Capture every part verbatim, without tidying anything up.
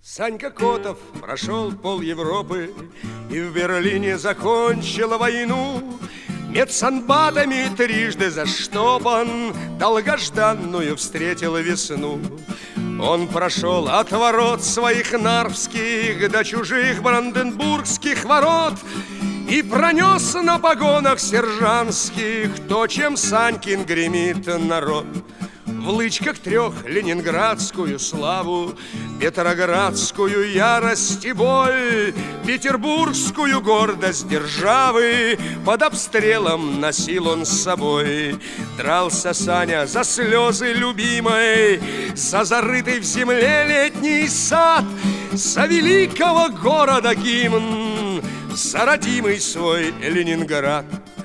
Санька Котов прошел пол Европы и в Берлине закончил войну. Медсанбатами трижды заштопан, долгожданную встретил весну. Он прошел от ворот своих нарвских до чужих бранденбургских ворот и пронес на погонах сержантских то, чем Санькин гремит народ. В лычках трех ленинградскую славу, петроградскую ярость и боль, петербургскую гордость державы под обстрелом носил он с собой. Дрался Саня за слезы любимой, за зарытый в земле летний сад, за великого города гимн, за родимый свой Ленинград.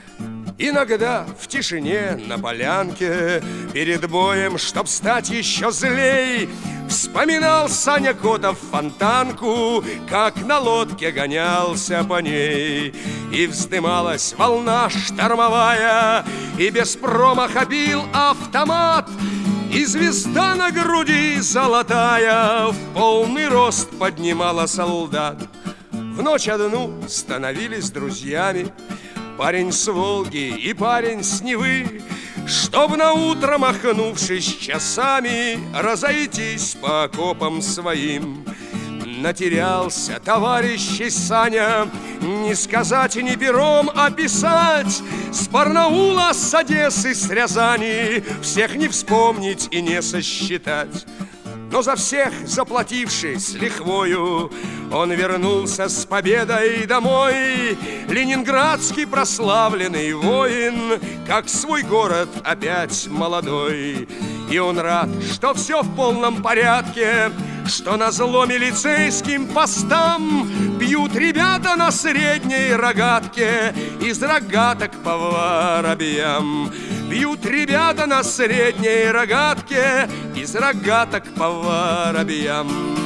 Иногда в тишине на полянке перед боем, чтоб стать еще злей, вспоминал Саня Котов Фонтанку, как на лодке гонялся по ней. И вздымалась волна штормовая, и без промаха бил автомат, и звезда на груди золотая в полный рост поднимала солдат. В ночь одну становились друзьями парень с Волги и парень с Невы, чтоб на утро, махнувшись часами, разойтись по окопам своим. Натерялся товарищ Саня, не сказать ни пером описать, с Барнаула, с Одессы, с Рязани, всех не вспомнить и не сосчитать. Но за всех заплативший с лихвою, он вернулся с победой домой. Ленинградский прославленный воин, как свой город опять молодой. И он рад, что все в полном порядке, что назло милицейским постам бьют ребята на средней рогатке из рогаток по воробьям. Бьют ребята на средней рогатке из рогаток по воробьям.